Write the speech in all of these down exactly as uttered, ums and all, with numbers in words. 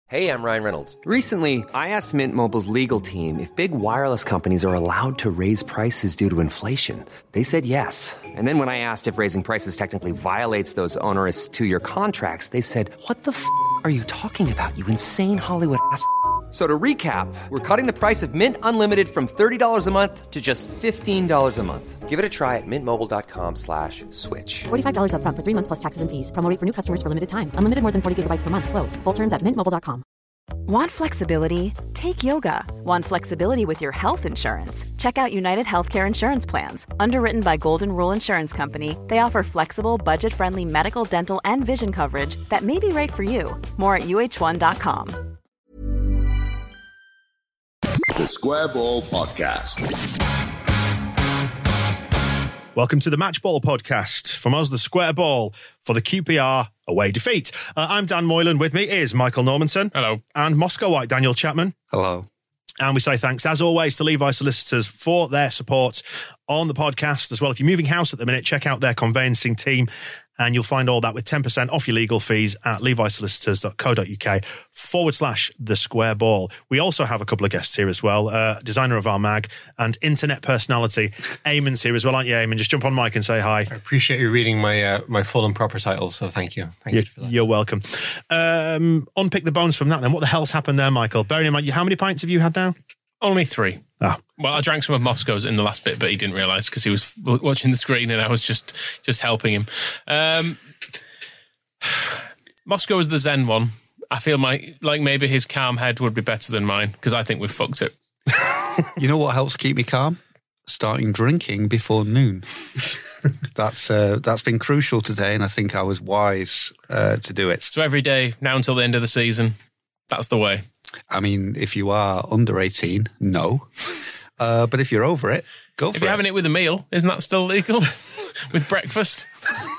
Hey, I'm Ryan Reynolds. Recently, I asked Mint Mobile's legal team if big wireless companies are allowed to raise prices due to inflation. They said yes. And then when I asked if raising prices technically violates those onerous two-year contracts, they said, what the f*** are you talking about, you insane Hollywood ass f- So to recap, we're cutting the price of Mint Unlimited from thirty dollars a month to just fifteen dollars a month. Give it a try at mintmobile.com slash switch. forty-five dollars up front for three months plus taxes and fees. Promo rate for new customers for limited time. Unlimited more than forty gigabytes per month. Slows full terms at mint mobile dot com. Want flexibility? Take yoga. Want flexibility with your health insurance? Check out United Healthcare Insurance Plans. Underwritten by Golden Rule Insurance Company, they offer flexible, budget-friendly medical, dental, and vision coverage that may be right for you. More at U H one dot com. The Square Ball Podcast. Welcome to the Match Ball Podcast. From us, the Square Ball, for the Q P R away defeat. Uh, I'm Dan Moylan. With me is Michael Normanson. Hello. And Moscow White, Daniel Chapman. Hello. And we say thanks, as always, to Levi Solicitors for their support on the podcast as well. If you're moving house at the minute, check out their conveyancing team and you'll find all that with ten percent off your legal fees at levisolicitors.co.uk forward slash the square ball. We also have a couple of guests here as well. Uh, designer of our mag and internet personality, Eamon's here as well, aren't you, Eamon? Just jump on mic and say hi. I appreciate you reading my uh, my full and proper title, so thank you. Thank you're, you for that. You're welcome. Um, unpick the bones from that then. What the hell's happened there, Michael? Bearing in mind, how many pints have you had now? Only three. Ah. Well, I drank some of Moscow's in the last bit, but he didn't realise because he was watching the screen and I was just just helping him. Um, Moscow is the Zen one. I feel my, like maybe his calm head would be better than mine because I think we've fucked it. You know what helps keep me calm? Starting drinking before noon. That's uh, that's been crucial today, and I think I was wise uh, to do it. So every day now until the end of the season, that's the way. I mean, if you are under eighteen, no. Uh, but if you're over it, go for it. If you're having it with a meal, isn't that still legal? With breakfast?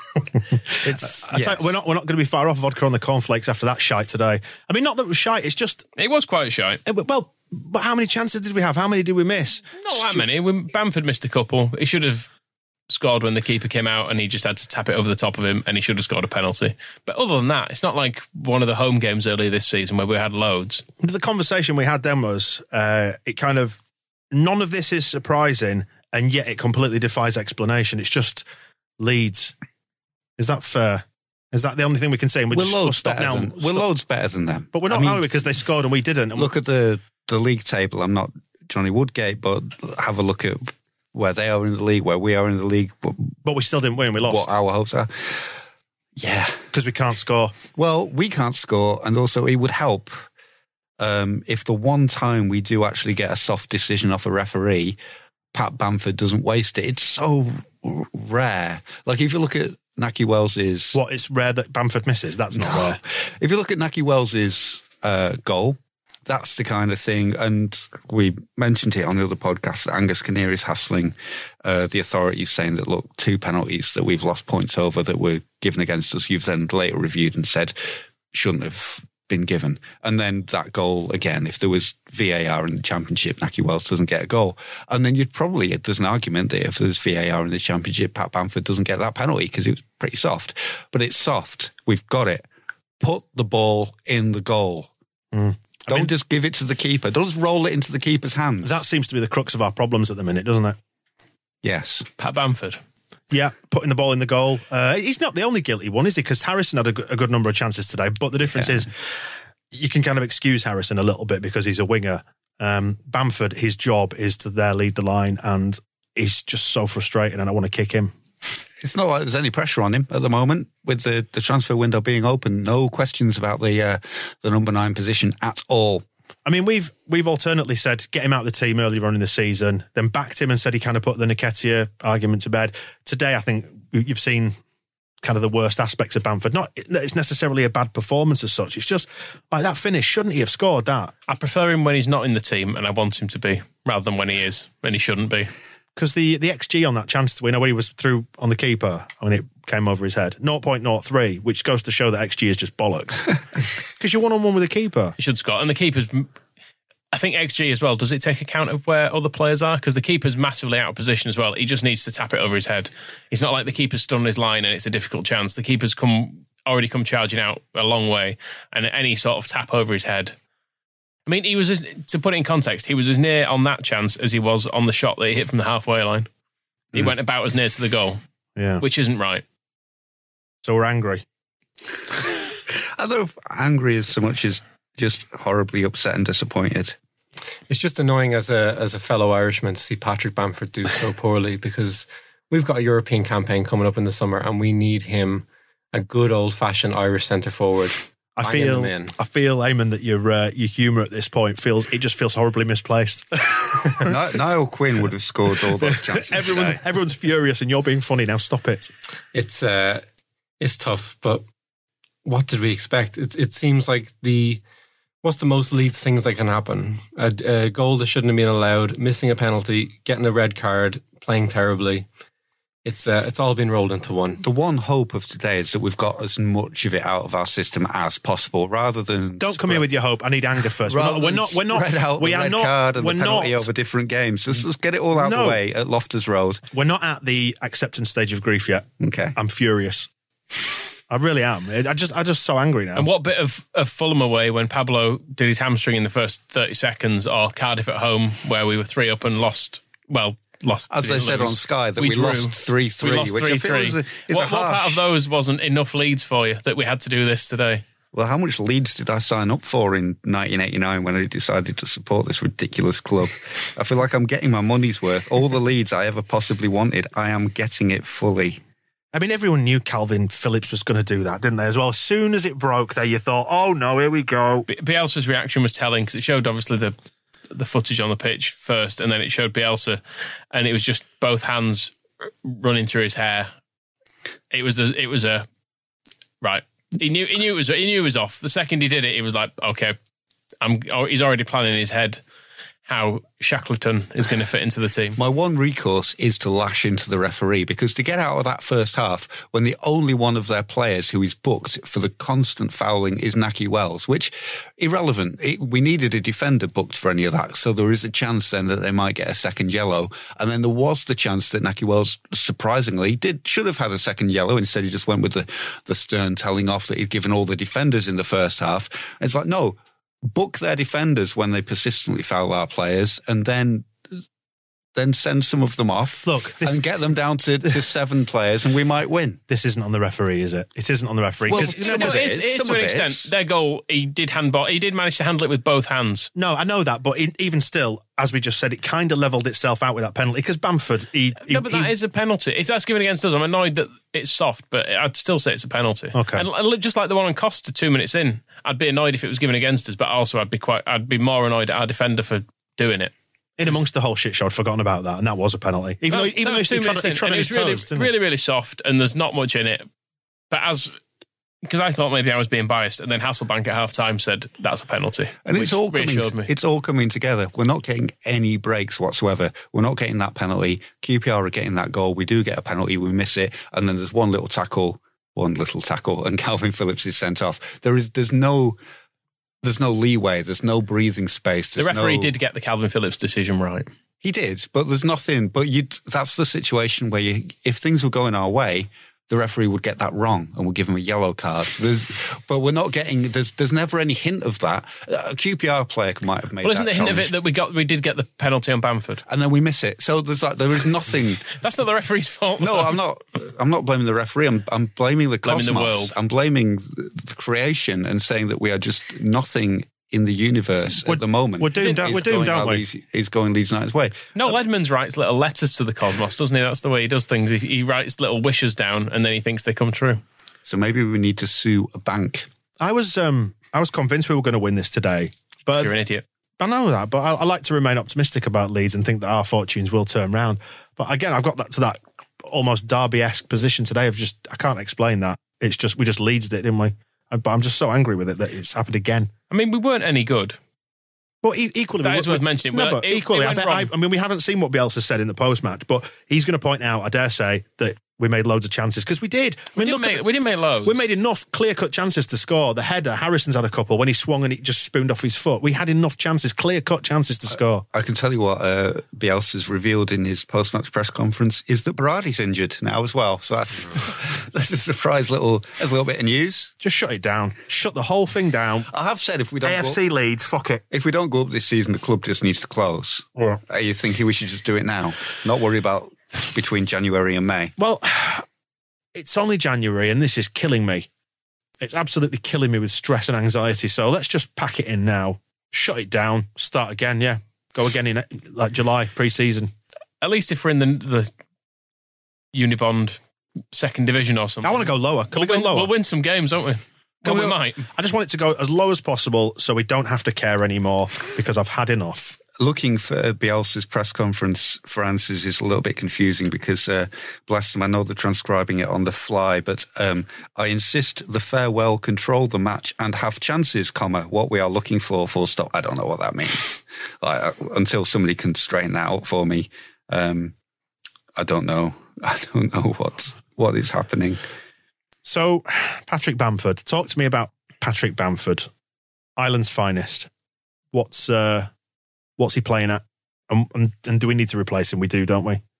It's. I yes. tell you, we're not. We're not going to be far off vodka on the cornflakes after that shite today. I mean, not that it was shite. It's just it was quite shite. It, well, but how many chances did we have? How many did we miss? Not Stu- that many. We, Bamford missed a couple. He should have scored when the keeper came out, and he just had to tap it over the top of him, and he should have scored a penalty. But other than that, it's not like one of the home games earlier this season where we had loads. The conversation we had then was uh, it kind of none of this is surprising, and yet it completely defies explanation. It's just Leeds. Is that fair? Is that the only thing we can say? And we're just, loads we'll stop better now. Than, we're loads better than them. But we're not, I mean, are we? Because they scored and we didn't. And look at the, the league table. I'm not Johnny Woodgate, but have a look at where they are in the league, where we are in the league. But, but we still didn't win. We lost. What our hopes are. Yeah. Because we can't score. Well, we can't score, and also it would help um, if the one time we do actually get a soft decision off a referee, Pat Bamford doesn't waste it. It's so r- rare. Like if you look at Nahki Wells's... What, it's rare that Bamford misses? That's not no. rare. If you look at Nahki Wells's uh, goal, that's the kind of thing, and we mentioned it on the other podcast, that Angus Kinneary's hassling uh, the authorities, saying that, look, two penalties that we've lost points over that were given against us, you've then later reviewed and said shouldn't have been given. And then that goal, again, if there was V A R in the Championship, Nahki Wells doesn't get a goal. And then you'd probably, there's an argument that if there's V A R in the Championship, Pat Bamford doesn't get that penalty because it was pretty soft. But it's soft. We've got it. Put the ball in the goal. Mm. Don't I mean, just give it to the keeper. Don't just roll it into the keeper's hands. That seems to be the crux of our problems at the minute, doesn't it? Yes. Pat Bamford. Yeah, putting the ball in the goal. Uh, he's not the only guilty one, is he? Because Harrison had a good, a good number of chances today. But the difference yeah. is you can kind of excuse Harrison a little bit because he's a winger. Um, Bamford, his job is to there lead the line, and he's just so frustrating, and I want to kick him. It's not like there's any pressure on him at the moment with the, the transfer window being open. No questions about the uh, the number nine position at all. I mean, we've we've alternately said get him out of the team earlier on in the season, then backed him and said he kind of put the Nketiah argument to bed. Today, I think you've seen kind of the worst aspects of Bamford. Not that it's necessarily a bad performance as such. It's just like that finish. Shouldn't he have scored that? I prefer him when he's not in the team, and I want him to be, rather than when he is, when he shouldn't be. Because the, the X G on that chance to win, when he was through on the keeper, I mean, it came over his head. zero point zero three, which goes to show that X G is just bollocks. Because you're one-on-one with a keeper. He should score. And the keeper's... I think X G as well, does it take account of where other players are? Because the keeper's massively out of position as well. He just needs to tap it over his head. It's not like the keeper's stunned his line and it's a difficult chance. The keeper's come already come charging out a long way, and any sort of tap over his head. I mean, he was as, to put it in context, he was as near on that chance as he was on the shot that he hit from the halfway line. He mm. went about as near to the goal, yeah, which isn't right. So we're angry. I don't know if angry as so much as just horribly upset and disappointed. It's just annoying as a as a fellow Irishman to see Patrick Bamford do so poorly, because we've got a European campaign coming up in the summer and we need him, a good old-fashioned Irish centre-forward. I feel, I feel, Eamon, that your uh, your humour at this point feels it just feels horribly misplaced. Niall Quinn would have scored all those chances. Everyone, everyone's furious, and you're being funny now. Stop it. It's uh, it's tough, but what did we expect? It it seems like the what's the most Leeds things that can happen? A, a goal that shouldn't have been allowed, missing a penalty, getting a red card, playing terribly. It's uh, it's all been rolled into one. The one hope of today is that we've got as much of it out of our system as possible, rather than don't come here with your hope. I need anger first. We're not. We're not. We're not. Out we the are red not. Card and we're the penalty not over different games. Just, just get it all out no. of the way at Loftus Road. We're not at the acceptance stage of grief yet. Okay, I'm furious. I really am. I just, I'm just so angry now. And what bit of, of Fulham away when Pablo did his hamstring in the first thirty seconds, or Cardiff at home where we were three up and lost? Well. Lost, As they said lose. on Sky, that we, we lost three three, which three, I feel three. is a, is what, a harsh... what part of those wasn't enough leads for you that we had to do this today? Well, how much Leeds did I sign up for in nineteen eighty-nine when I decided to support this ridiculous club? I feel like I'm getting my money's worth. All the Leeds I ever possibly wanted, I am getting it fully. I mean, everyone knew Calvin Phillips was going to do that, didn't they, as well? As soon as it broke there, you thought, oh, no, here we go. Bielsa's reaction was telling, because it showed, obviously, the the footage on the pitch first, and then it showed Bielsa, and it was just both hands running through his hair. It was a, it was a, right. He knew, he knew it was, he knew it was off. The second he did it, he was like, okay, I'm, oh, he's already planning in his head how Shackleton is going to fit into the team. My one recourse is to lash into the referee, because to get out of that first half when the only one of their players who is booked for the constant fouling is Nahki Wells, which, irrelevant. It, we needed a defender booked for any of that, so there is a chance then that they might get a second yellow. And then there was the chance that Nahki Wells, surprisingly, did should have had a second yellow. Instead, he just went with the, the stern telling off that he'd given all the defenders in the first half. It's like, no, book their defenders when they persistently foul our players, and then then send some of them off. Look, this, and get them down to, to seven players, and we might win. This isn't on the referee, is it? It isn't on the referee. Well, you some know, of it is. It is Some to an of it extent. is. Their goal, he did handball. He did manage to handle it with both hands. No, I know that, but in, even still, as we just said, it kind of levelled itself out with that penalty, because Bamford, he... he no, but that he, is a penalty. If that's given against us, I'm annoyed that it's soft, but I'd still say it's a penalty. Okay. And, and just like the one on Costa two minutes in, I'd be annoyed if it was given against us, but also I'd be quite, I'd be more annoyed at our defender for doing it. In amongst the whole shit show, I'd forgotten about that, and that was a penalty. Even that though, was, even though he he tried, he tried on his really, toes, didn't really, he? really soft, and there's not much in it. But as because I thought maybe I was being biased, and then Hasselbank at half time said that's a penalty, and it's all coming. Me. It's all coming together. We're not getting any breaks whatsoever. We're not getting that penalty. Q P R are getting that goal. We do get a penalty. We miss it, and then there's one little tackle, one little tackle, and Calvin Phillips is sent off. There is, there's no. There's no leeway. There's no breathing space. The referee no... did get the Calvin Phillips decision right. He did, but there's nothing. But you that's the situation where you, if things were going our way, the referee would get that wrong and would give him a yellow card. There's, but we're not getting. There's there's never any hint of that. A Q P R player might have made. Well, isn't that the hint of challenge. it that we got? We did get the penalty on Bamford, and then we miss it. So there's like there is nothing. That's not the referee's fault. No, I'm not. I'm not blaming the referee. I'm I'm blaming the blaming cosmos. the world. I'm blaming the creation and saying that we are just nothing in the universe we're, at the moment. We're doomed, don't, we're doomed don't we? Leeds, he's going Leeds United's way. No, Edmonds writes little letters to the cosmos, doesn't he? That's the way he does things. He, he writes little wishes down, and then he thinks they come true. So maybe we need to sue a bank. I was um I was convinced we were going to win this today, but You're an idiot. I know that, but I, I like to remain optimistic about Leeds and think that our fortunes will turn round. But again, I've got that to that almost Derby-esque position today of just I can't explain that. It's just we just Leedsed it, didn't we? But I'm just so angry with it that it's happened again. I mean, we weren't any good. But equally, that we, is worth mentioning. No, well, but it, equally, it I, bet, I, I mean, we haven't seen what Bielsa said in the post-match, but he's going to point out, I dare say, that we made loads of chances, because we did. I We mean, didn't, look make, at, we didn't make loads. we made enough clear-cut chances to score. The header, Harrison's had a couple. When he swung and it just spooned off his foot. We had enough chances, clear-cut chances to score. I can tell you what uh, Bielsa's revealed in his post-match press conference is that Berardi's injured now as well. So that's that's a surprise little, that's a little bit of news. Just shut it down. Shut the whole thing down. I have said if we don't A F C go, Leeds, fuck it. if we don't go up this season, the club just needs to close. Yeah. Are you thinking we should just do it now? Not worry about between January and May? Well, it's only January and this is killing me. It's absolutely killing me with stress and anxiety. So let's just pack it in now. Shut it down. Start again, yeah. Go again in like July, pre-season. At least if we're in the, the Unibond second division or something. I want to go lower. Can we'll we go win, lower? We'll win some games, won't we? Can Well, we go- might. I just want it to go as low as possible so we don't have to care anymore, because I've had enough. Looking for Bielsa's press conference for answers is a little bit confusing because, uh, bless them, I know they're transcribing it on the fly, but um, I insist the farewell control the match and have chances, comma, what we are looking for, full stop. I don't know what that means. Like, uh, until somebody can straighten that out for me, um, I don't know. I don't know what what is happening. So, Patrick Bamford. Talk to me about Patrick Bamford, Ireland's finest. What's... Uh, What's he playing at? And, and, and do we need to replace him? We do, don't we?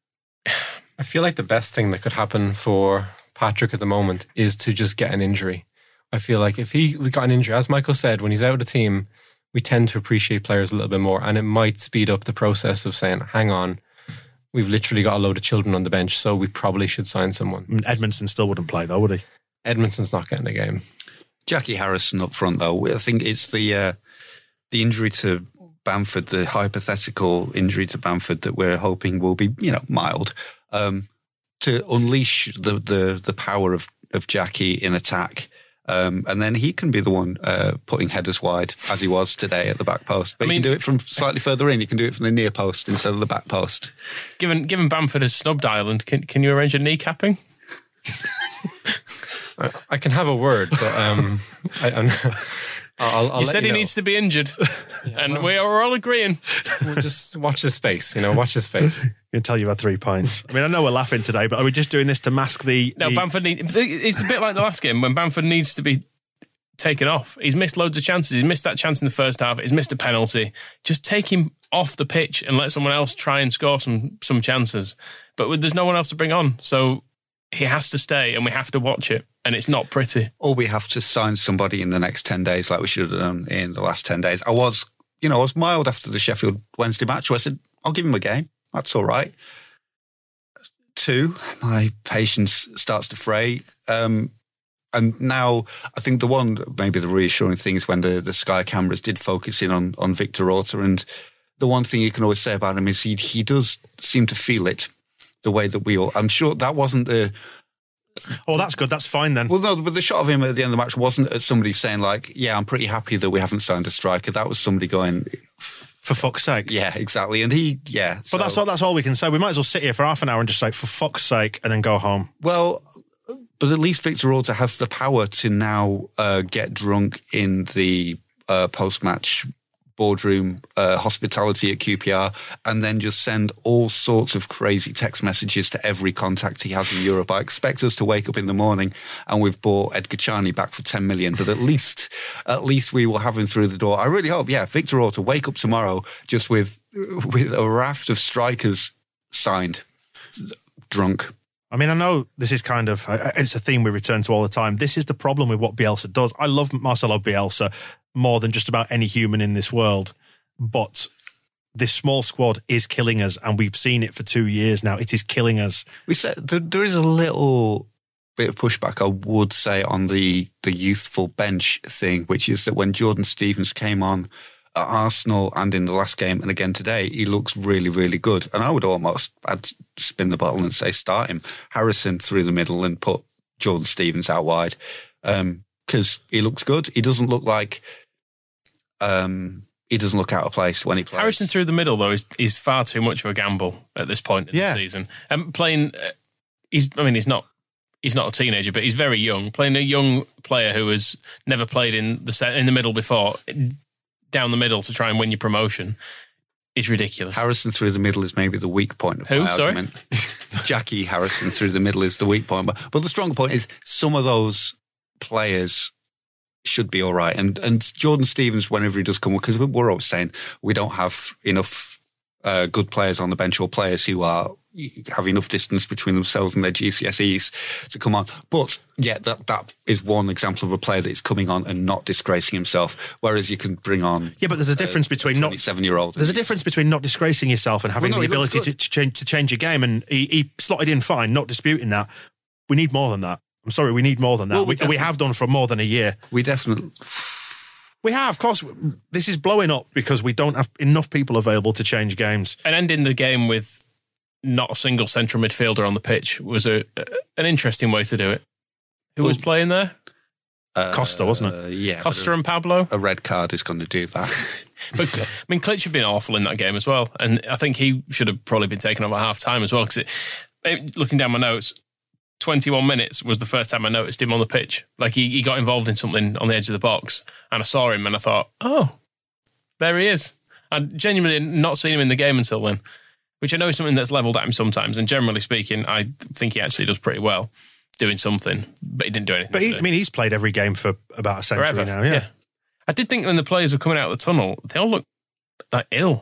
I feel like the best thing that could happen for Patrick at the moment is to just get an injury. I feel like if he got an injury, as Michael said, when he's out of the team, we tend to appreciate players a little bit more, and it might speed up the process of saying, hang on, we've literally got a load of children on the bench, so we probably should sign someone. I mean, Edmondson still wouldn't play though, would he? Edmondson's not getting a game. Jackie Harrison up front, though. I think it's the uh, the injury to Bamford, the hypothetical injury to Bamford that we're hoping will be, you know, mild, um, to unleash the, the, the power of, of Jackie in attack. Um, and then he can be the one uh, putting headers wide, as he was today at the back post. But I mean, you can do it from slightly further in. You can do it from the near post instead of the back post. Given given Bamford has snubbed Ireland, can, can you arrange a kneecapping? I, I can have a word, but um, I, I'm, I'll, I'll you let said you he know. needs to be injured, and we are all agreeing. We'll just watch the space, you know, watch the space. I can tell you've had three pints. I mean, I know we're laughing today, but are we just doing this to mask the... No, the... Bamford need, it's a bit like the last game when Bamford needs to be taken off. He's missed loads of chances. He's missed that chance in the first half. He's missed a penalty. Just take him off the pitch and let someone else try and score some some chances. But there's no one else to bring on, so he has to stay and we have to watch it, and it's not pretty. Or we have to sign somebody in the next ten days like we should have done in the last ten days. I was, you know, I was mild after the Sheffield Wednesday match where I said, I'll give him a game. That's all right. Two, my patience starts to fray. Um, and now I think the one, maybe the reassuring thing is when the, the Sky cameras did focus in on, on Victor Orta. And the one thing you can always say about him is he, he does seem to feel it the way that we all, I'm sure that wasn't the, Oh, that's good. That's fine then. well, no, but the shot of him at the end of the match wasn't at somebody saying like, yeah, I'm pretty happy that we haven't signed a striker. That was somebody going, For fuck's sake. yeah, exactly. And he, yeah. But so- that's all, that's all we can say. We might as well sit here for half an hour and just say, for fuck's sake, and then go home. Well, but at least Victor Orta has the power to now uh, get drunk in the uh, post-match boardroom uh, hospitality at Q P R and then just send all sorts of crazy text messages to every contact he has in Europe. I expect us to wake up in the morning and we've bought Edgar Chani back for ten million, but at least at least we will have him through the door. I really hope, yeah, Victor Orta wake up tomorrow just with with a raft of strikers signed, drunk. I mean, I know this is kind of, it's a theme we return to all the time. This is the problem with what Bielsa does. I love Marcelo Bielsa more than just about any human in this world, but this small squad is killing us, and we've seen it for two years now. It is killing us. We said there, there is a little bit of pushback, I would say, on the, the youthful bench thing, which is that when Jordan Stevens came on at Arsenal and in the last game and again today, he looks really, really good. And I would almost, I'd spin the bottle and say start him. Harrison through the middle and put Jordan Stevens out wide because um, he looks good. He doesn't look like... Um, he doesn't look out of place when he plays. Harrison through the middle, though, is, is far too much of a gamble at this point in Yeah. the season. And playing, uh, he's, I mean, he's not he's not a teenager, but he's very young. Playing a young player who has never played in the set, in the middle before, down the middle to try and win your promotion, is ridiculous. Harrison through the middle is maybe the weak point of Who? my Sorry? argument. Jackie Harrison through the middle is the weak point. But, but the stronger point is some of those players should be all right. And and Jordan Stevens, whenever he does come, because we're always saying we don't have enough uh, good players on the bench or players who are have enough distance between themselves and their G C S Es to come on. But yeah, that that is one example of a player that is coming on and not disgracing himself. Whereas you can bring on yeah, but there's a difference uh, between a not twenty-seven year old. There's a difference between not disgracing yourself and having Well, no, the he looks ability to, to change to change your game. And he, he slotted in fine, not disputing that. We need more than that. I'm sorry, we need more than that. Well, we we, we have done for more than a year. We definitely. We have, of course. This is blowing up because we don't have enough people available to change games. And ending the game with not a single central midfielder on the pitch was a an interesting way to do it. Who was playing there? Uh, Costa, wasn't it? Uh, yeah. Costa a, and Pablo? A red card is going to do that. But, I mean, Klitsch had been awful in that game as well. And I think he should have probably been taken off at half time as well. Because looking down my notes, twenty-one minutes was the first time I noticed him on the pitch. Like he, he got involved in something on the edge of the box. And I saw him and I thought, oh, there he is. I'd genuinely not seen him in the game until then, which I know is something that's levelled at him sometimes. And generally speaking, I think he actually does pretty well doing something, but he didn't do anything. But he, I mean, he's played every game for about a century Forever. now, yeah. yeah. I did think when the players were coming out of the tunnel, they all looked like ill.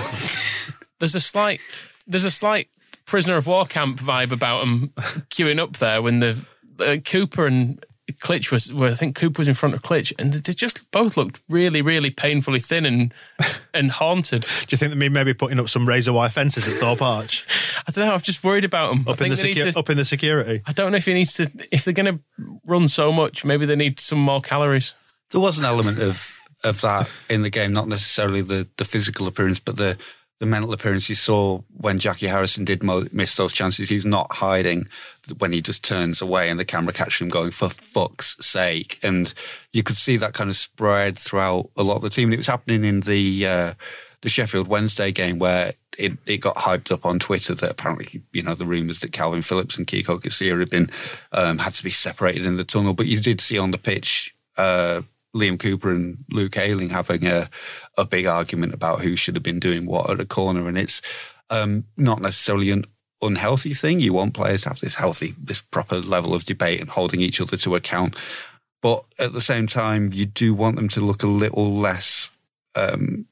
There's a slight, there's a slight prisoner of war camp vibe about them queuing up there when the uh, Cooper and Klitsch was, well, I think Cooper was in front of Klitsch, and they just both looked really, really painfully thin and and haunted. Do you think that me maybe putting up some razor wire fences at Thorpe Arch? I don't know. I'm just worried about them. Up, I in think the, they secu- need to, up in the security? I don't know if he needs to. If they're going to run so much, maybe they need some more calories. There was an element of of that in the game, not necessarily the, the physical appearance, but the, the mental appearance. You saw when Jackie Harrison did mo- miss those chances, he's not hiding when he just turns away and the camera catches him going, for fuck's sake. And you could see that kind of spread throughout a lot of the team. And it was happening in the uh, the Sheffield Wednesday game where it, it got hyped up on Twitter that apparently, you know, the rumours that Calvin Phillips and Kiko Casilla had been, um, had to be separated in the tunnel. But you did see on the pitch, uh, Liam Cooper and Luke Ayling having a, a big argument about who should have been doing what at a corner. And it's um, not necessarily an unhealthy thing. You want players to have this healthy, this proper level of debate and holding each other to account. But at the same time, you do want them to look a little less um,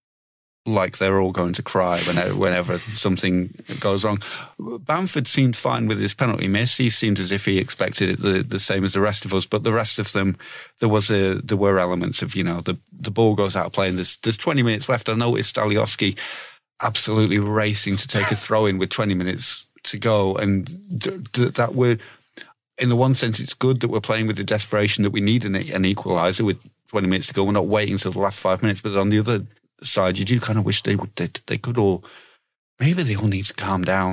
like they're all going to cry whenever, whenever something goes wrong. Bamford seemed fine with his penalty miss. He seemed as if he expected it the, the same as the rest of us. But the rest of them, there was a there were elements of, you know, the the ball goes out of play and there's there's twenty minutes left. I noticed Alioski absolutely racing to take a throw in with twenty minutes to go, and th- th- that would, in the one sense, it's good that we're playing with the desperation that we need an, an equaliser with twenty minutes to go. We're not waiting until the last five minutes. But on the other side, you do kind of wish they would they, they could all maybe they all need to calm down.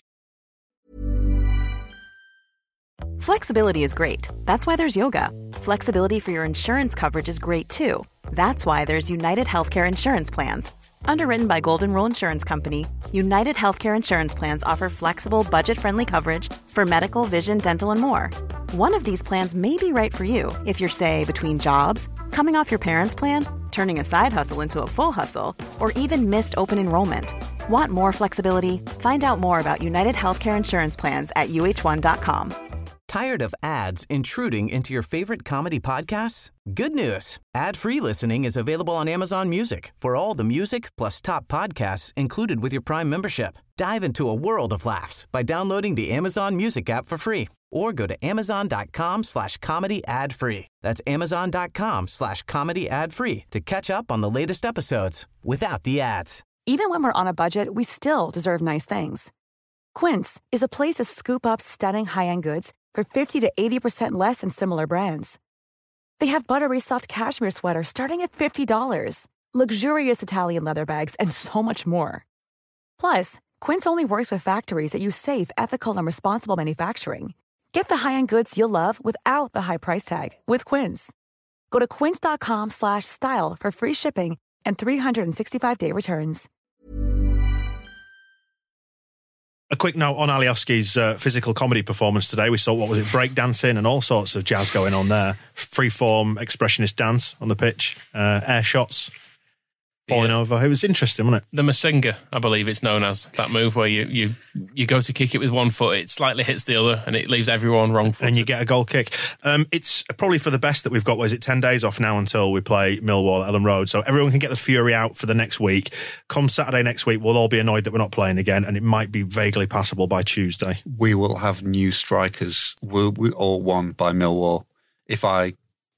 Flexibility is great. That's why there's yoga. Flexibility for your insurance coverage is great too. That's why there's United Healthcare Insurance Plans. Underwritten by Golden Rule Insurance Company, United Healthcare Insurance Plans offer flexible, budget-friendly coverage for medical, vision, dental, and more. One of these plans may be right for you if you're, say, between jobs, coming off your parents' plan, turning a side hustle into a full hustle, or even missed open enrollment. Want more flexibility? Find out more about United Healthcare Insurance Plans at U H one dot com. Tired of ads intruding into your favorite comedy podcasts? Good news. Ad-free listening is available on Amazon Music for all the music plus top podcasts included with your Prime membership. Dive into a world of laughs by downloading the Amazon Music app for free or go to amazon.com slash comedy ad free. That's amazon.com slash comedy ad free to catch up on the latest episodes without the ads. Even when we're on a budget, we still deserve nice things. Quince is a place to scoop up stunning high-end goods for fifty to eighty percent less than similar brands. They have buttery soft cashmere sweaters starting at fifty dollars, luxurious Italian leather bags, and so much more. Plus, Quince only works with factories that use safe, ethical, and responsible manufacturing. Get the high-end goods you'll love without the high price tag with Quince. Go to quince.com slash style for free shipping and three sixty-five day returns. A quick note on Alioski's uh, physical comedy performance today. We saw, what was it, breakdancing and all sorts of jazz going on there. Freeform, expressionist dance on the pitch, uh, air shots. falling Yeah. over. It was interesting, wasn't it? The Masinga, I believe it's known as, that move where you, you, you go to kick it with one foot, it slightly hits the other, and it leaves everyone wrong footed. And you get a goal kick. Um, it's probably for the best that we've got. Was it ten days off now until we play Millwall at Ellen Road? So everyone can get the fury out for the next week. Come Saturday next week, we'll all be annoyed that we're not playing again, and it might be vaguely passable by Tuesday. We will have new strikers. We're, we're all won by Millwall. If I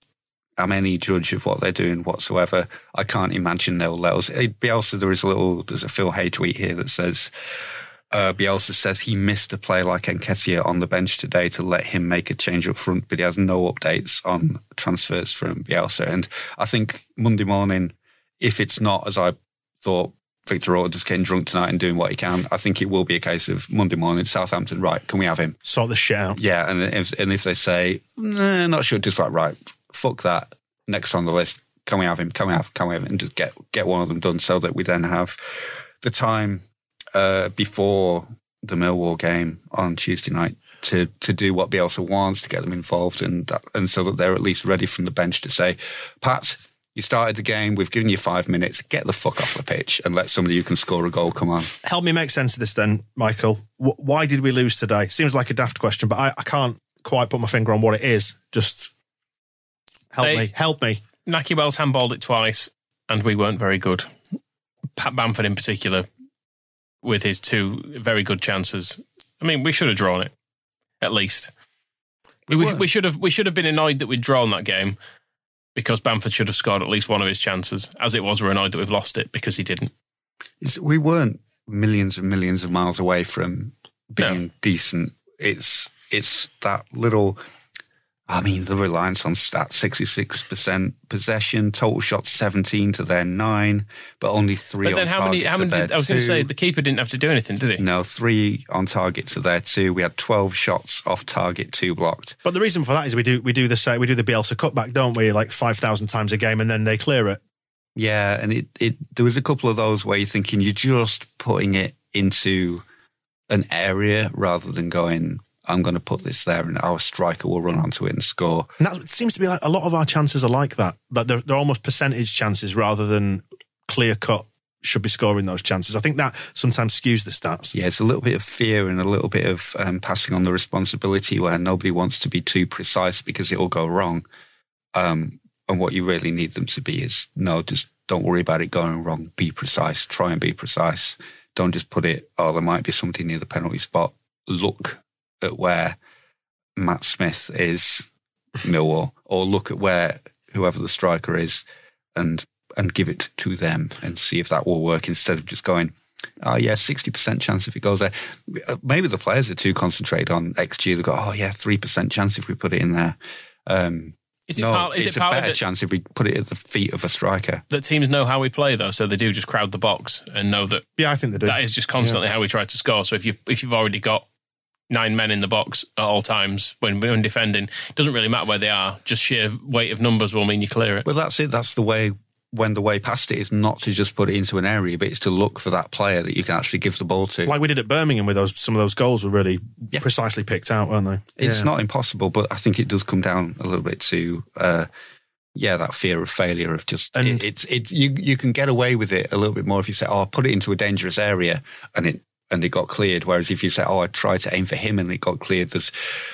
am any judge of what they're doing whatsoever, I can't imagine they'll let us. Bielsa, there is a little, there's a Phil Hay tweet here that says, uh, Bielsa says he missed a player like Nketiah on the bench today to let him make a change up front, but he has no updates on transfers from Bielsa. And I think Monday morning, if it's not, as I thought, Victor Orta just getting drunk tonight and doing what he can, I think it will be a case of Monday morning, Southampton, right, can we have him? Sort the shit out. Yeah, and if, and if they say, nah, not sure, just like, right, fuck that, next on the list, can we have him, can we have, can we have him, and just get, get one of them done so that we then have the time uh, before the Millwall game on Tuesday night to to do what Bielsa wants, to get them involved, and that, and so that they're at least ready from the bench to say, Pat, you started the game, we've given you five minutes, get the fuck off the pitch and let somebody who can score a goal come on. Help me make sense of this then, Michael. W- why did we lose today? Seems like a daft question, but I, I can't quite put my finger on what it is. Just help They- me. Help me. Naki Wells handballed it twice, and we weren't very good. Pat Bamford in particular, with his two very good chances. I mean, we should have drawn it, at least. We, we, we should have we should have been annoyed that we'd drawn that game, because Bamford should have scored at least one of his chances. As it was, we're annoyed that we've lost it because he didn't. It's, we weren't millions and millions of miles away from being No. decent. It's it's that little, I mean, the reliance on stats, sixty-six percent possession, total shots seventeen to their nine, but only three But then on how target many? How to many? their Did, I was going to two. say the keeper didn't have to do anything, did he? No, three on target to their two. We had twelve shots off target, two blocked. But the reason for that is we do we do the we do the Bielsa cutback, don't we? Like five thousand times a game, and then they clear it. Yeah, and it, it there was a couple of those where you're thinking you're just putting it into an area rather than going, I'm going to put this there and our striker will run onto it and score. And that seems to be like a lot of our chances are like that. That they're, they're almost percentage chances rather than clear cut should be scoring those chances. I think that sometimes skews the stats. Yeah, it's a little bit of fear and a little bit of um, passing on the responsibility where nobody wants to be too precise because it will go wrong. Um, and what you really need them to be is, no, just don't worry about it going wrong. Be precise. Try and be precise. Don't just put it, oh, there might be something near the penalty spot. Look at where Matt Smith is, Millwall, or look at where whoever the striker is and and give it to them and see if that will work instead of just going, oh, yeah, sixty percent chance if it goes there. Maybe the players are too concentrated on X G. They go, oh, yeah, three percent chance if we put it in there. Um, Is it no, part- is it's it a part of better it- chance if we put it at the feet of a striker. That teams know how we play, though, so they do just crowd the box and know that. Yeah, I think they do. That is just constantly how we try to score. So if you if you've already got nine men in the box at all times when when defending, it doesn't really matter where they are. Just sheer weight of numbers will mean you clear it. Well, that's it. That's the way. When the way past it is not to just put it into an area, but it's to look for that player that you can actually give the ball to. Like we did at Birmingham with those, some of those goals were really yeah. precisely picked out, weren't they? It's yeah. not impossible, but I think it does come down a little bit to, uh, yeah, that fear of failure of just, and it, it's, it's, you, you can get away with it a little bit more if you say, oh, put it into a dangerous area and it, and it got cleared. Whereas if you say, oh, I tried to aim for him and it got cleared, there's,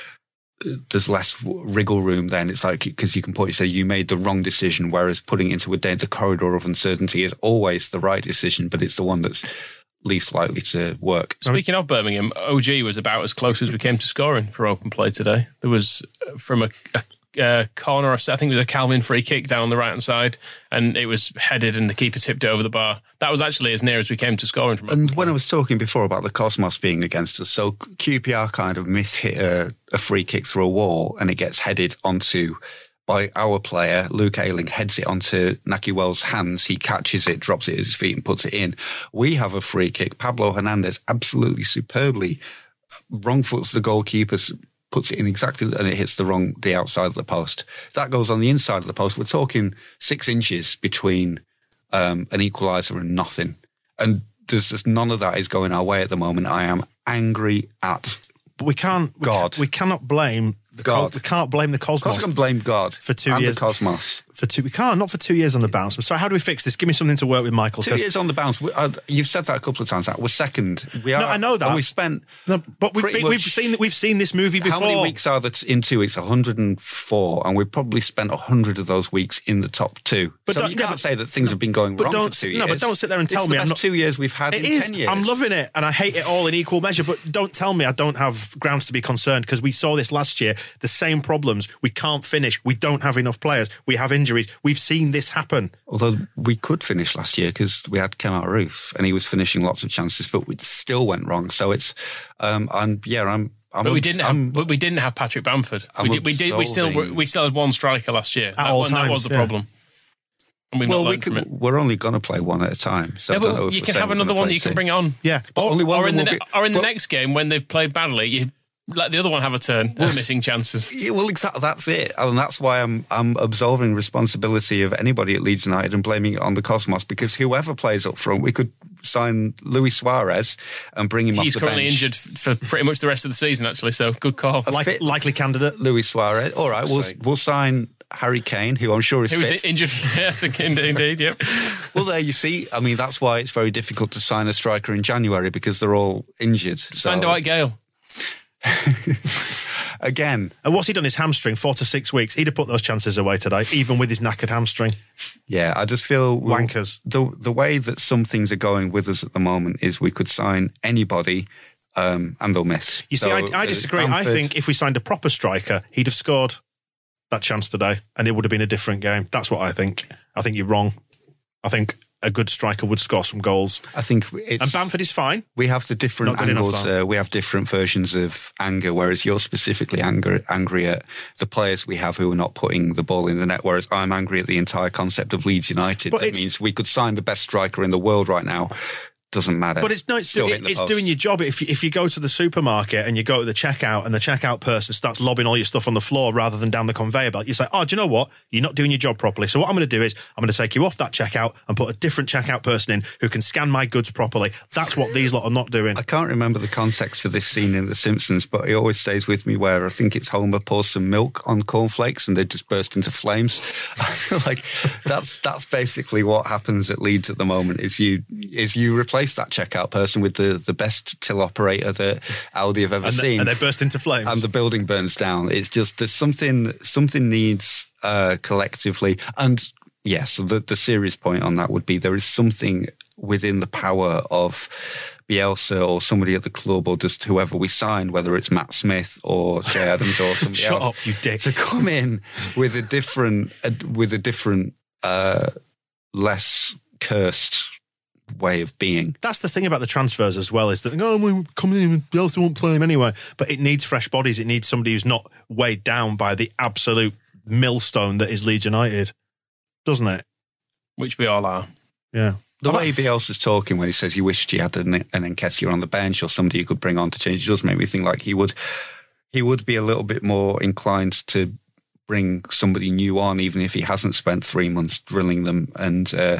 there's less wriggle room then. It's like, because you can put, you say you made the wrong decision, whereas putting it into a the corridor of uncertainty is always the right decision, but it's the one that's least likely to work. Speaking of Birmingham, O G was about as close as we came to scoring for open play today. There was from a, a, a corner, I think it was a Calvin free kick down the right hand side, and it was headed and the keeper tipped it over the bar. That was actually as near as we came to scoring from. And when I was talking before about the Cosmos being against us, so Q P R kind of mishit a, a free kick through a wall and it gets headed onto by our player. Luke Ayling heads it onto Naki Wells' hands. He catches it, drops it at his feet and puts it in. We have a free kick. Pablo Hernandez absolutely superbly wrong foots the goalkeeper, puts it in exactly, and it hits the wrong, the outside of the post. That goes on the inside of the post. We're talking six inches between um, an equaliser and nothing. And there's just none of that is going our way at the moment. I am angry at But we can't, we God. Ca- we cannot blame the God. Co- we can't blame the Cosmos. Of course I can blame God for two and years. the Cosmos. For two, we can't. Not for two years on the bounce. I'm sorry. How do we fix this? Give me something to work with, Michael. Two years on the bounce. We, uh, you've said that a couple of times. That we're second. We are. No, I know that. And we spent. No, but we've, been, much, we've seen we've seen this movie before. How many weeks are there in two weeks? one hundred four, and we've probably spent one hundred of those weeks in the top two. But so you can't no, say that things have been going wrong for two years. No, but don't sit there and tell it's me. the I'm best not, two years we've had it in is. ten years. I'm loving it, and I hate it all in equal measure. But don't tell me I don't have grounds to be concerned, because we saw this last year. The same problems. We can't finish. We don't have enough players. We have injuries. We've seen this happen. Although we could finish last year because we had Kemal Roof and he was finishing lots of chances, but we still went wrong. So it's, um, and yeah, I'm. I'm but we abs- didn't have. But we didn't have Patrick Bamford. I'm We did. We did. We still. We still had one striker last year. At that, all and times, that was the yeah. problem. And we well, not we learned from could, it. we're only going to play one at a time. So Yeah, I don't but know if you we're can saying have we're another gonna one play that you can two. bring on. Yeah, But only one Or of in the them ne- will be- or in the but- next game when they've played badly, you let the other one have a turn. We're missing chances. Yeah, well, exactly. That's it, and that's why I'm I'm absolving responsibility of anybody at Leeds United and blaming it on the Cosmos, because whoever plays up front, we could sign Luis Suarez and bring him He's off the currently bench. injured f- for pretty much the rest of the season, actually. So good call. A Like, fit likely candidate. Luis Suarez. All right, we'll sake. we'll sign Harry Kane, who I'm sure is He was fit. injured. Yes, indeed, indeed. Yep. Well, there you see. I mean, that's why it's very difficult to sign a striker in January, because they're all injured. Sign So, Dwight Gale. again, And what's he done? His hamstring, four to six weeks. He'd have put those chances away today, even with his knackered hamstring. yeah, I just feel we'll- Wankers. The the way that some things are going with us at the moment is we could sign anybody, um, and they'll miss. You see, So, I, I uh, disagree. I Bamford- think if we signed a proper striker, he'd have scored that chance today, and it would have been a different game. That's what I think. I think you're wrong. I think a good striker would score some goals. I think it's, And Bamford is fine. we have the different Not good enough, angles. though. Uh, we have different versions of anger, whereas you're specifically angry, angry at the players we have who are not putting the ball in the net, whereas I'm angry at the entire concept of Leeds United. But that it's- means we could sign the best striker in the world right now. Doesn't matter. But it's no, it's, Still it- hitting the it's post. doing your job. If you, if you go to the supermarket and you go to the checkout and the checkout person starts lobbing all your stuff on the floor rather than down the conveyor belt, you say, oh, do you know what? You're not doing your job properly. So what I'm going to do is I'm going to take you off that checkout and put a different checkout person in who can scan my goods properly. That's what these lot are not doing. I can't remember the context for this scene in The Simpsons, but it always stays with me where I think it's Homer pours some milk on cornflakes and they just burst into flames. I feel like that's that's basically what happens at Leeds at the moment. Is you is you replace that checkout person with the, the best till operator that Aldi have ever and, the- seen, and they burst into flames. and the building burns down. It's just there's something something needs uh, collectively, and yes, the the serious point on that would be there is something within the power of Bielsa or somebody at the club or just whoever we sign, whether it's Matt Smith or Jay Adams or somebody Shut else, up, you dick. to come in with a different uh, with a different uh, less cursed way of being. That's the thing about the transfers as well, is that, oh, we're coming in, Bielsa won't play him anyway. But it needs fresh bodies. It needs somebody who's not weighed down by the absolute millstone that is Leeds United, doesn't it? Which we all are. Yeah. The way Bielsa's talking when he says he wished he had an, an Nketiah on the bench or somebody you could bring on to change, it does make me think like he would he would be a little bit more inclined to bring somebody new on, even if he hasn't spent three months drilling them. And uh,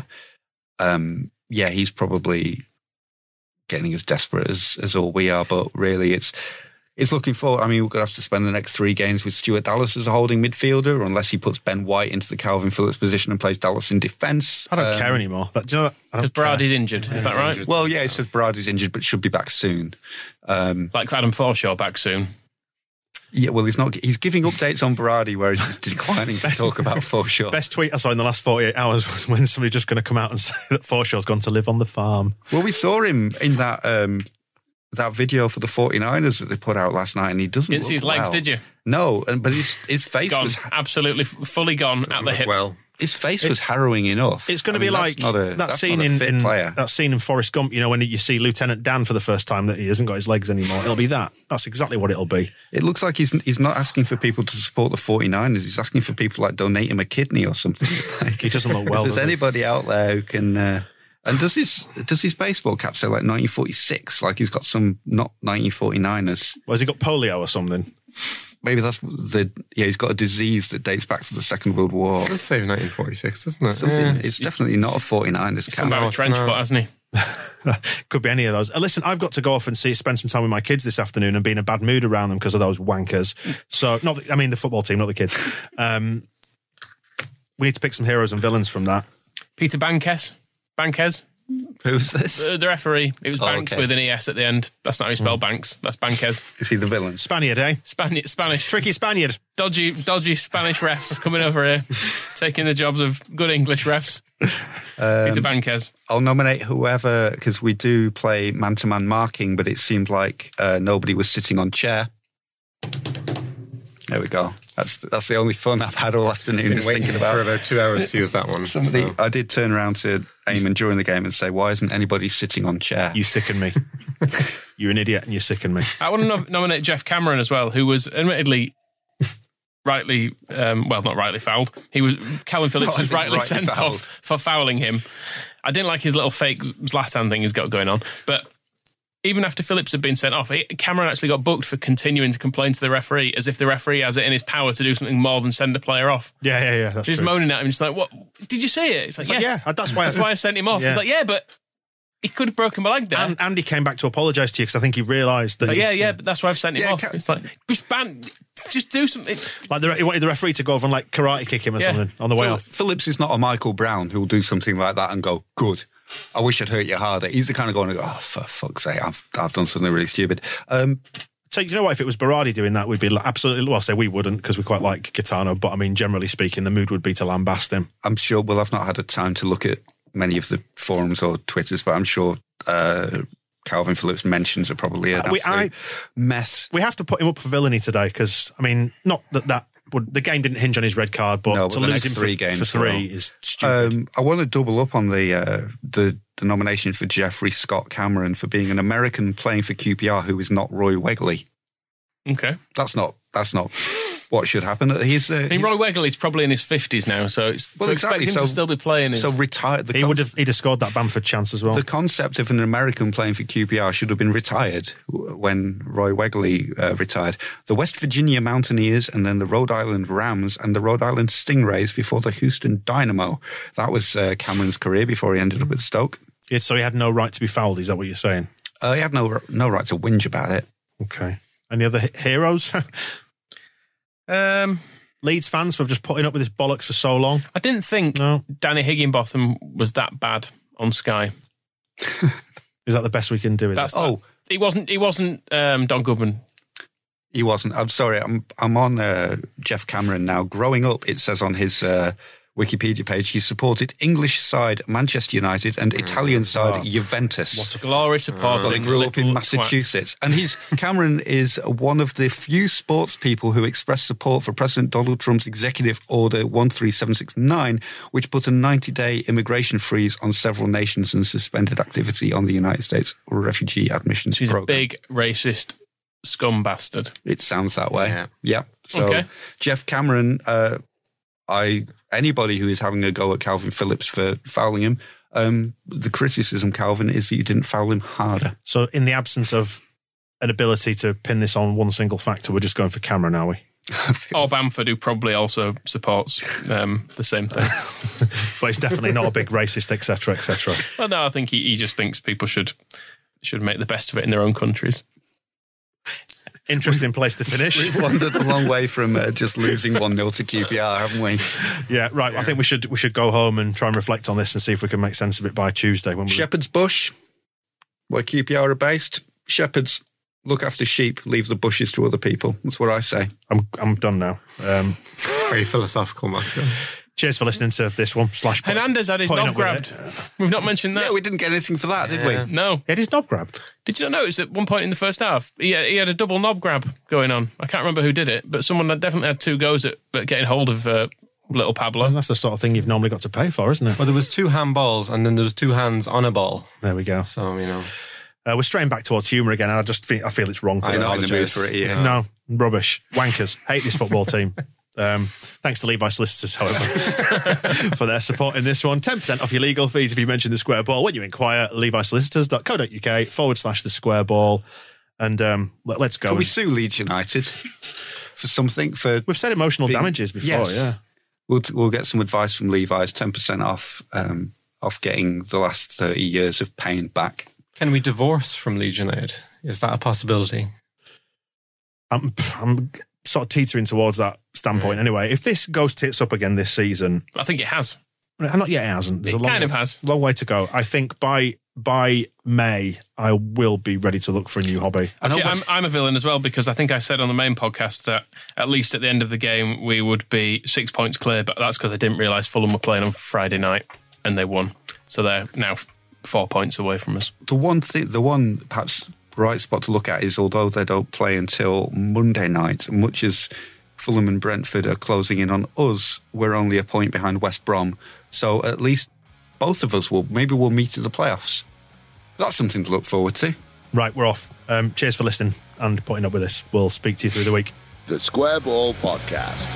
um, yeah, he's probably getting as desperate as, as all we are. But really, it's it's looking forward. I mean, we're going to have to spend the next three games with Stuart Dallas as a holding midfielder, unless he puts Ben White into the Calvin Phillips position and plays Dallas in defence. I don't Um, care anymore. That, do you know, I Because don't care. Brady's injured. Is that right? Well, yeah, it says Brady's injured, but should be back soon. Um, Like Adam Forshaw back soon. yeah, well, he's not. He's giving updates on Brady, where he's just declining to talk about Forshaw. Best tweet I saw in the last forty-eight hours was when somebody just going to come out and say that Forshaw's gone to live on the farm. Well, we saw him in that um, that video for the forty-niners that they put out last night, and he doesn't Didn't look see his legs, well. did you? No, and but his his face Gone. was Absolutely, f- fully gone at the hip. Well, his face was harrowing enough. It's going to I mean, be that's like not a, that that's scene not a in, fit in player. that scene in Forrest Gump. You know, when you see Lieutenant Dan for the first time that he hasn't got his legs anymore. It'll be that. That's exactly what it'll be. It looks like he's he's not asking for people to support the forty-niners. He's asking for people like donate him a kidney or something. Like, He doesn't look well, If there's does he? anybody out there who can, uh, and does his does his baseball cap say like nineteen forty-six? Like he's got some not nineteen forty-niners. Well, has he got polio or something? Maybe that's the yeah. He's got a disease that dates back to the Second World War. it does say nineteen forty-six, doesn't it? Something. Yeah. It's definitely not a forty-niners cap. Come back with trench no. foot, hasn't he? Could be any of those. Uh, listen, I've got to go off and see spend some time with my kids this afternoon and be in a bad mood around them because of those wankers. So, not the, I mean the football team, not the kids. Um, we need to pick some heroes and villains from that. Peter Bankes. Bankes. Who's this? The, the referee. It was Oh, Banks okay. with an E S at the end. That's not how you spell Banks. That's Bankes. Is he the villain? Spaniard, eh? Spanish. Spanish. Tricky Spaniard. Dodgy, dodgy Spanish refs coming over here, taking the jobs of good English refs. Um, Peter Bankes. I'll nominate whoever, because we do play man-to-man marking, but it seemed like uh, nobody was sitting on chair. There we go. That's that's the only fun I've had all afternoon. Been Is waiting thinking about for about two hours to use that one. Somebody, so. I did turn around to Eamon during the game and say, "Why isn't anybody sitting on chair?" You sicken me. You're an idiot and you sicken me. I want to no- nominate Jeff Cameron as well, who was admittedly rightly, um, well, not rightly fouled. He was Calvin Phillips Not was rightly, rightly sent fouled. off for fouling him. I didn't like his little fake Zlatan thing he's got going on, but even after Phillips had been sent off, he, Cameron actually got booked for continuing to complain to the referee, as if the referee has it in his power to do something more than send a player off. Yeah, yeah, yeah. That's He's true. moaning at him, just like, "What? Did you see it?" It's like, It's like, yes, yeah, that's why I- that's why I sent him off. Yeah. He's like, "Yeah, but he could have broken my leg there." And Andy came back to apologise to you because I think he realised that. Like, he- yeah, yeah, but that's why I've sent him Yeah, off. Ca- It's like, just ban, just do something. Like the, he wanted the referee to go over and like karate kick him or Yeah. something on the way Phil- off. Phillips is not a Michael Brown who'll do something like that and go, "Good. I wish I'd hurt you harder." He's the kind of guy who go, "Oh, for fuck's sake, I've I've done something really stupid." Um, So you know what? If it was Berardi doing that, we'd be like, absolutely. Well, I say we wouldn't because we quite like Gitano, but I mean, generally speaking, the mood would be to lambast him. I'm sure. Well, I've not had a time to look at many of the forums or Twitters, but I'm sure uh, Calvin Phillips mentions are probably an We- absolute mess. We have to put him up for villainy today because I mean, not that that would the game didn't hinge on his red card, but No, to but the lose next him three for, games for three will. is stupid. Um, I want to double up on the, uh, the the nomination for Jeffrey Scott Cameron for being an American playing for Q P R who is not Roy Wegley. Okay. That's not that's not what should happen. He's, uh, I mean, he's Roy Wegley's probably in his fifties now, so it's Well, to exactly, expect him to so- still be playing. Is, so retired. The he con- would have he'd have scored that Bamford chance as well. The concept of an American playing for Q P R should have been retired when Roy Wegley uh, retired. The West Virginia Mountaineers and then the Rhode Island Rams and the Rhode Island Stingrays before the Houston Dynamo. That was uh, Cameron's career before he ended up at Stoke. Yeah, so he had no right to be fouled. Is that what you're saying? Uh, he had no no right to whinge about it. Okay. Any other he- heroes? um, Leeds fans for just putting up with this bollocks for so long. I didn't think No. Danny Higginbotham was that bad on Sky. Is that the best we can do? Is That's it? Oh, He wasn't. He wasn't um, Don Goodman. he wasn't. I'm sorry. I'm I'm on uh, Jeff Cameron now. Growing up, it says on his uh, Wikipedia page, he supported English side Manchester United and Italian side Juventus. What a glory supporting. Well, he grew up in little Massachusetts. And he's Cameron is one of the few sports people who expressed support for President Donald Trump's Executive Order one three seven six nine, which put a ninety-day immigration freeze on several nations and suspended activity on the United States refugee admissions He's program. a big racist scum bastard. It sounds that way. Yeah. Yeah. So Okay. Jeff Cameron, uh, I anybody who is having a go at Calvin Phillips for fouling him, um, the criticism, Calvin, is that you didn't foul him harder. So in the absence of an ability to pin this on one single factor, we're just going for Cameron, are we? Or Bamford, who probably also supports um, the same thing. But he's definitely not a big racist, et cetera, et cetera. Well, no, I think he, he just thinks people should should make the best of it in their own countries. Interesting place to finish. We've wandered a long way from uh, just losing one nil to Q P R, haven't we? Yeah, right. I think we should we should go home and try and reflect on this and see if we can make sense of it by Tuesday. When we Shepherd's Bush, where Q P R are based. Shepherds look after sheep, leave the bushes to other people. That's what I say. I'm I'm done now. Um, Very philosophical, Moscow. cheers for listening to this one. Slash put- Hernandez had his putting knob up with grabbed. it. We've not mentioned that. Yeah, we didn't get anything for that, did we? No. He had his knob grabbed. Did you not notice at one point in the first half, he had, he had a double knob grab going on? I can't remember who did it, but someone had definitely had two goes at, at getting hold of uh, little Pablo. Well, that's the sort of thing you've normally got to pay for, isn't it? Well, there was two handballs and then there was two hands on a ball. There we go. So, you know. Uh, we're straying back towards humour again, and I just feel, I feel it's wrong to I'm not in the mood for it here. No, rubbish. Wankers. Hate this football team. Um, thanks to Levi Solicitors, however, for their support in this one. ten percent off your legal fees if you mention the square ball when you inquire. levi solicitors dot co dot uk forward slash the square ball. And um, let, let's go. Can we And- sue Leeds United for something? For We've said emotional being- damages before, Yes. yeah. We'll, we'll get some advice from Levi's, ten percent off, um, off getting the last thirty years of pain back. Can we divorce from Leeds United? Is that a possibility? I'm, I'm sort of teetering towards that standpoint anyway. If this goes tits up again this season... I think it has. Not yet, it hasn't. There's it a long, kind of has. long way to go. I think by by May, I will be ready to look for a new hobby. Actually, I'm, I'm a villain as well, because I think I said on the main podcast that at least at the end of the game, we would be six points clear, but that's because I didn't realise Fulham were playing on Friday night and they won. So they're now four points away from us. The one thing, the one perhaps right spot to look at is, although they don't play until Monday night, much as Fulham and Brentford are closing in on us, we're only a point behind West Brom. So at least both of us will, maybe we'll meet in the playoffs. That's something to look forward to. Right, we're off. Um, cheers for listening and putting up with us. We'll speak to you through the week. The Square Ball Podcast.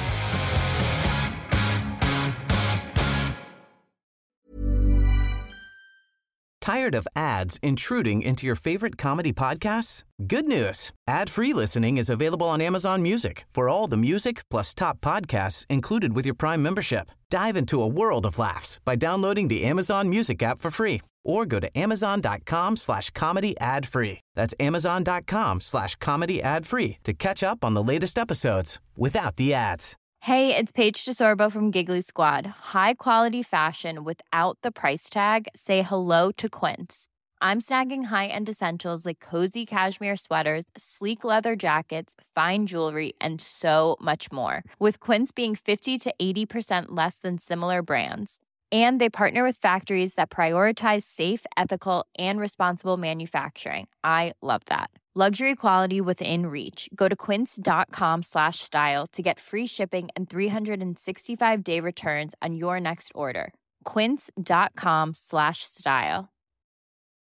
Tired of ads intruding into your favorite comedy podcasts? Good news. Ad-free listening is available on Amazon Music for all the music plus top podcasts included with your Prime membership. Dive into a world of laughs by downloading the Amazon Music app for free or go to amazon.com slash comedy ad free. That's amazon.com slash comedy ad free to catch up on the latest episodes without the ads. Hey, it's Paige DeSorbo from Giggly Squad. High quality fashion without the price tag. Say hello to Quince. I'm snagging high-end essentials like cozy cashmere sweaters, sleek leather jackets, fine jewelry, and so much more. With Quince being fifty to eighty percent less than similar brands. And they partner with factories that prioritize safe, ethical, and responsible manufacturing. I love that. Luxury quality within reach. Go to quince.com slash style to get free shipping and three sixty-five day returns on your next order. Quince.com slash style.